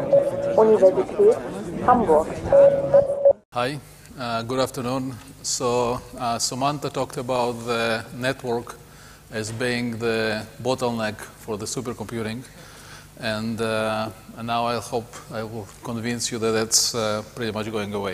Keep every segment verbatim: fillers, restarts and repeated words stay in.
Universität Hamburg. Hi, uh, good afternoon. So uh, Samantha talked about the network as being the bottleneck for the supercomputing, and, uh, and now I hope I will convince you that that's uh, pretty much going away.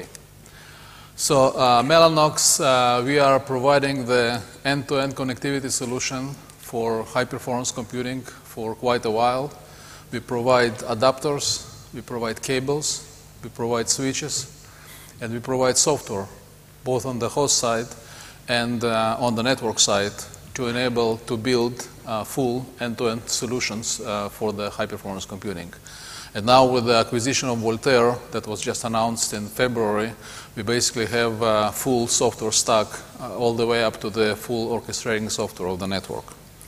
So uh, Mellanox, uh, we are providing the end-to-end connectivity solution for high-performance computing for quite a while. We provide adapters, we provide cables, we provide switches, and we provide software, both on the host side and uh, on the network side, to enable to build uh, full end-to-end solutions uh, for the high-performance computing. And now with the acquisition of Voltaire that was just announced in February, we basically have a full software stack uh, all the way up to the full orchestrating software of the network.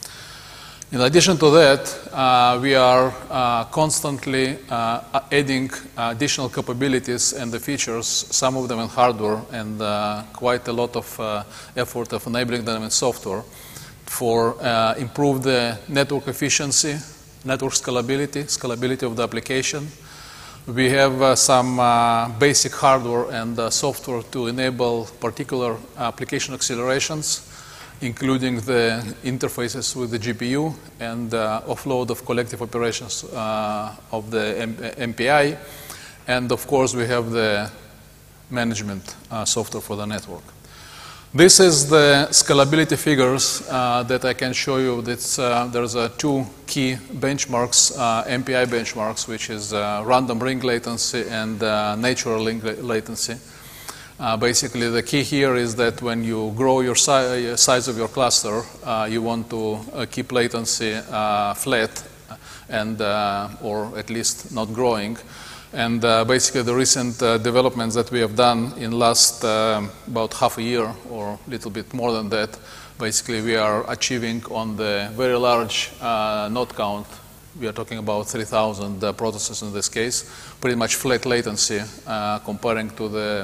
In addition to that, uh, we are uh, constantly uh, adding additional capabilities and the features, some of them in hardware, and uh, quite a lot of uh, effort of enabling them in software for uh, improve the network efficiency, network scalability, scalability of the application. We have uh, some uh, basic hardware and uh, software to enable particular application accelerations, including the interfaces with the G P U and uh, offload of collective operations uh, of the M P I. And of course, we have the management uh, software for the network. This is the scalability figures uh, that I can show you. That's, uh, there's uh, two key benchmarks, uh, M P I benchmarks, which is uh, random ring latency and uh, natural ring latency. Uh, basically, the key here is that when you grow your si size of your cluster, uh, you want to uh, keep latency uh, flat and uh, or at least not growing. And uh, basically, the recent uh, developments that we have done in last um, about half a year or a little bit more than that, basically we are achieving on the very large uh, node count. We are talking about three thousand uh, processes in this case, pretty much flat latency uh, comparing to the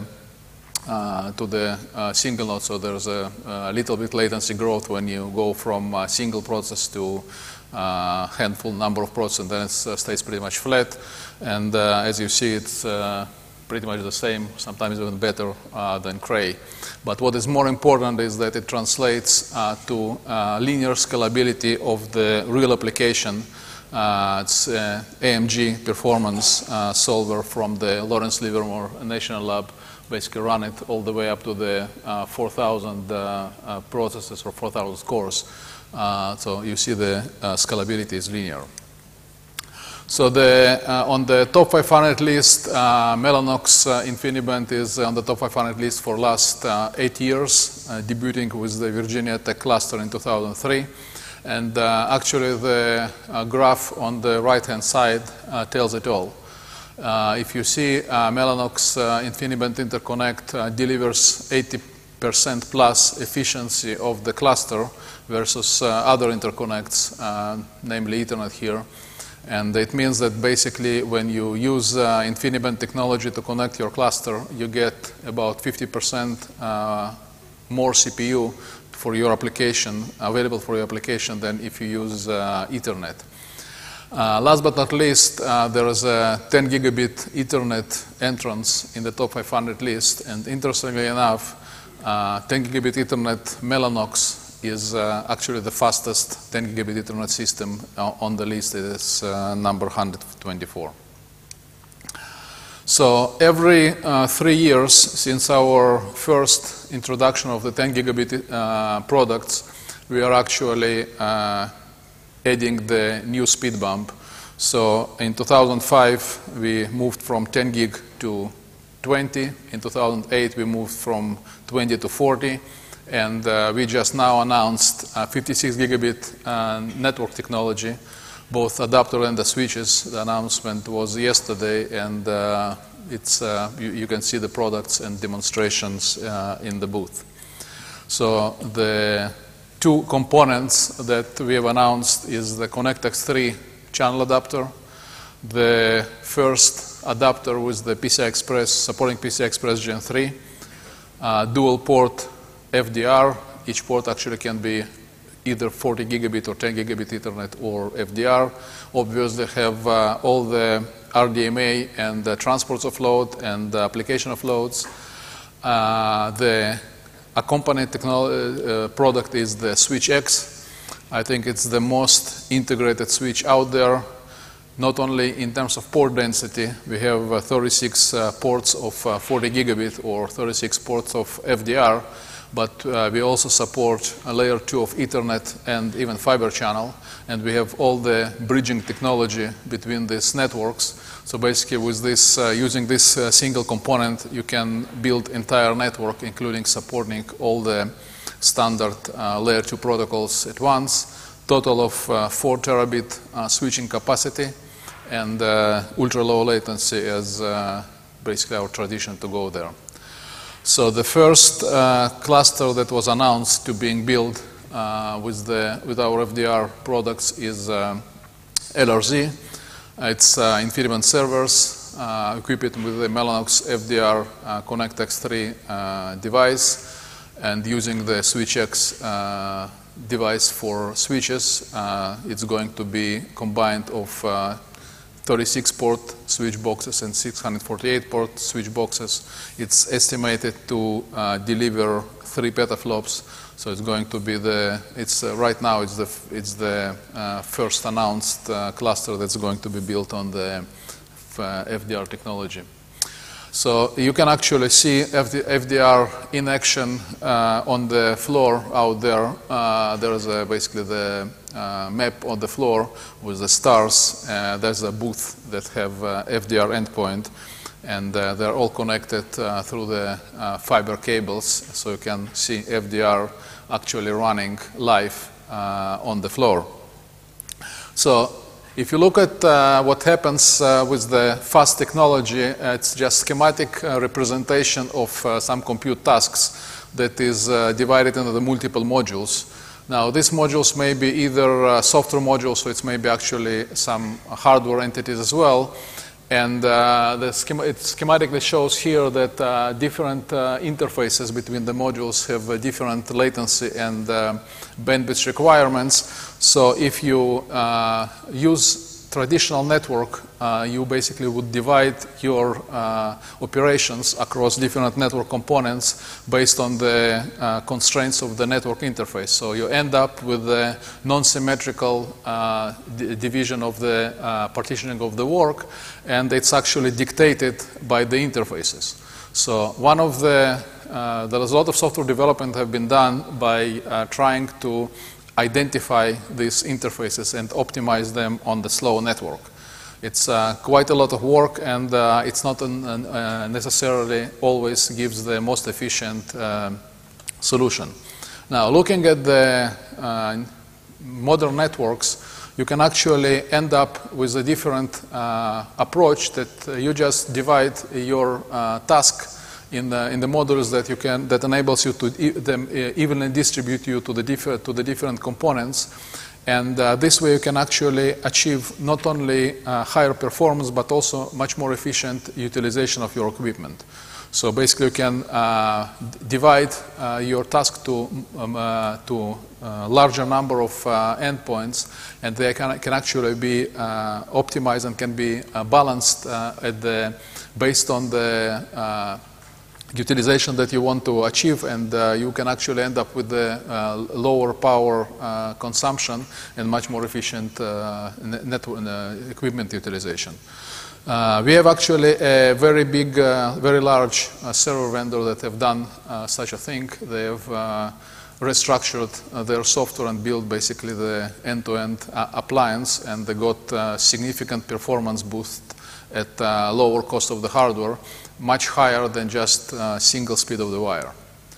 Uh, to the uh, single node, so there's a, a little bit latency growth when you go from a single process to a handful number of processes, and then it uh, stays pretty much flat. And uh, as you see, it's uh, pretty much the same, sometimes even better uh, than Cray. But what is more important is that it translates uh, to uh, linear scalability of the real application. Uh, it's uh, A M G performance uh, solver from the Lawrence Livermore National Lab. Basically run it all the way up to the uh, four thousand uh, uh, processes or four thousand cores. Uh, so you see the uh, scalability is linear. So the, uh, on the top five hundred list, uh, Mellanox uh, InfiniBand is on the top five hundred list for last uh, eight years, uh, debuting with the Virginia Tech Cluster in two thousand three. And uh, actually the uh, graph on the right-hand side uh, tells it all. Uh, if you see, uh, Mellanox uh, InfiniBand interconnect uh, delivers eighty percent plus efficiency of the cluster versus uh, other interconnects, uh, namely Ethernet here. And it means that basically when you use uh, InfiniBand technology to connect your cluster, you get about fifty percent uh, more C P U for your application, available for your application than if you use uh, Ethernet. Uh, last but not least, uh, there is a ten gigabit Ethernet entrance in the top five hundred list, and interestingly enough, uh, ten gigabit Ethernet Mellanox is uh, actually the fastest ten gigabit Ethernet system uh, on the list. It is uh, number one hundred twenty-four. So every uh, three years since our first introduction of the ten gigabit uh, products, we are actually uh, adding the new speed bump. So in two thousand five, we moved from ten gig to twenty. In two thousand eight, we moved from twenty to forty. And uh, we just now announced uh, fifty-six gigabit uh, network technology, both adapter and the switches. The announcement was yesterday, and uh, it's, uh, you, you can see the products and demonstrations uh, in the booth. So the two components that we have announced is the ConnectX three channel adapter, the first adapter with the P C I Express, supporting P C I Express Gen three, uh, dual port F D R. Each port actually can be either forty gigabit or ten gigabit Ethernet or F D R. Obviously, they have uh, all the R D M A and the transports offload and the application offloads. Uh, the accompanying technology uh, product is the SwitchX. I think it's the most integrated switch out there, not only in terms of port density. We have uh, thirty-six uh, ports of uh, forty gigabit or thirty-six ports of F D R, but uh, we also support a layer two of Ethernet and even fiber channel, and we have all the bridging technology between these networks. So basically, with this, uh, using this uh, single component, you can build entire network, including supporting all the standard uh, layer two protocols at once. Total of uh, four terabit uh, switching capacity, and uh, ultra low latency is uh, basically our tradition to go there. So the first uh, cluster that was announced to being built uh, with the with our F D R products is uh, L R Z. It's uh, InfiniBand servers uh, equipped with the Mellanox F D R uh, Connect X three uh, device, and using the SwitchX uh, device for switches. Uh, it's going to be combined of uh, thirty-six port switch boxes and six hundred forty-eight port switch boxes. It's estimated to uh, deliver three petaflops. So it's going to be the, it's uh, right now it's the, it's the uh, first announced uh, cluster that's going to be built on the uh, F D R technology. So you can actually see F D R in action uh, on the floor out there. Uh, there is a, basically the uh, map on the floor with the stars. Uh, there's a booth that have uh, F D R endpoint, and uh, they're all connected uh, through the uh, fiber cables, so you can see F D R actually running live uh, on the floor. So if you look at uh, what happens uh, with the fast technology, uh, it's just schematic uh, representation of uh, some compute tasks that is uh, divided into the multiple modules. Now, these modules may be either uh, software modules, so it's maybe actually some hardware entities as well. And uh, the schema it schematically shows here that uh, different uh, interfaces between the modules have uh, different latency and uh, bandwidth requirements. So if you uh, use traditional network, uh, you basically would divide your uh, operations across different network components based on the uh, constraints of the network interface. So you end up with a non-symmetrical uh, division of the uh, partitioning of the work, and it's actually dictated by the interfaces. So one of the, uh, there's a lot of software development have been done by uh, trying to identify these interfaces and optimize them on the slow network. It's uh, quite a lot of work, and uh, it's not an, an, uh, necessarily always gives the most efficient uh, solution. Now, looking at the uh, modern networks, you can actually end up with a different uh, approach that uh, you just divide your uh, task in the, in the modules that you can, that enables you to e them uh, evenly distribute you to the, differ, to the different components. And uh, this way you can actually achieve not only uh, higher performance, but also much more efficient utilization of your equipment. So basically you can uh, divide uh, your task to, um, uh, to a larger number of uh, endpoints, and they can, can actually be uh, optimized and can be uh, balanced uh, at the, based on the uh, utilization that you want to achieve, and uh, you can actually end up with the uh, lower power uh, consumption and much more efficient uh, network uh, equipment utilization. Uh, we have actually a very big, uh, very large uh, server vendor that have done uh, such a thing. They have uh, restructured uh, their software and built basically the end-to-end uh, appliance, and they got uh, significant performance boost at uh, lower cost of the hardware, much higher than just uh, single speed of the wire.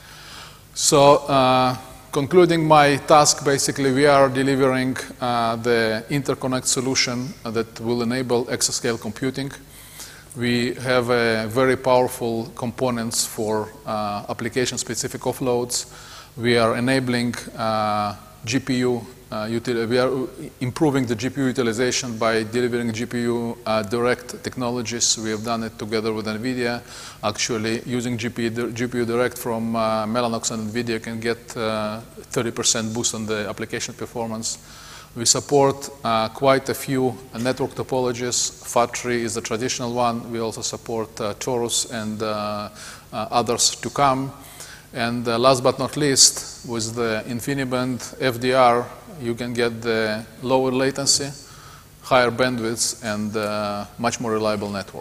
So, uh, concluding my task, basically we are delivering uh, the interconnect solution that will enable exascale computing. We have a very powerful components for uh, application-specific offloads. We are enabling uh, G P U uh, util we are improving the G P U utilization by delivering G P U uh, direct technologies. We have done it together with NVIDIA. Actually, using G P U, G P U direct from uh, Mellanox and NVIDIA can get thirty percent uh, boost on the application performance. We support uh, quite a few network topologies. FAT tree is the traditional one. We also support uh, Torus and uh, uh, others to come. And uh, last but not least, with the InfiniBand F D R, you can get the lower latency, higher bandwidths, and uh, much more reliable network.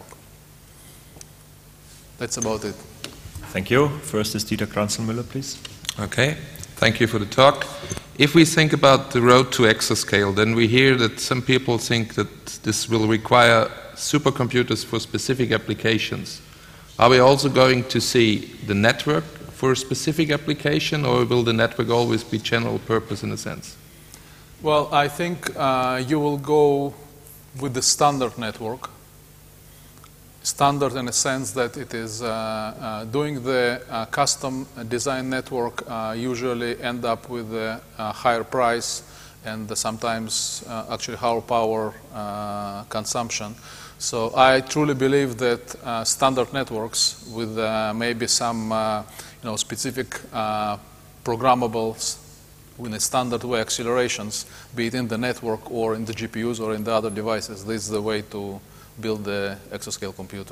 That's about it. Thank you. First is Dieter Kranzelmüller, please. Okay. Thank you for the talk. If we think about the road to exascale, then we hear that some people think that this will require supercomputers for specific applications. Are we also going to see the network for a specific application, or will the network always be general purpose in a sense? Well, I think uh, you will go with the standard network. Standard in a sense that it is uh, uh, doing the uh, custom design network uh, usually end up with a, a higher price and sometimes uh, actually higher power uh, consumption. So I truly believe that uh, standard networks with uh, maybe some uh, you know, specific uh, programmables in a standard way accelerations, be it in the network or in the G P Us or in the other devices, this is the way to build the exascale computer.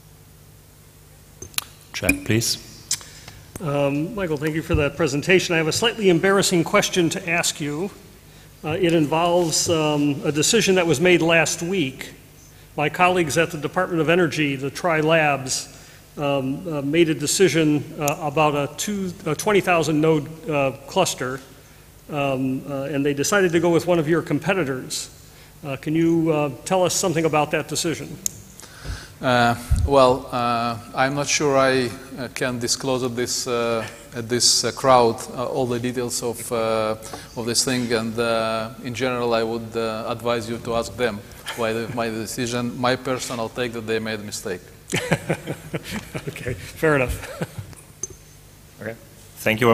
Chad, please. Um, Michael, thank you for that presentation. I have a slightly embarrassing question to ask you. Uh, it involves um, a decision that was made last week. My colleagues at the Department of Energy, the Tri Labs, um, uh, made a decision uh, about a, a twenty thousand node uh, cluster, um, uh, and they decided to go with one of your competitors. Uh, can you uh, tell us something about that decision? Uh, well, uh, I'm not sure I uh, can disclose at this uh, at this uh, crowd uh, all the details of uh, of this thing, and uh, in general, I would uh, advise you to ask them why they made the decision. My personal take that they made a mistake. Okay, fair enough. Okay, thank you.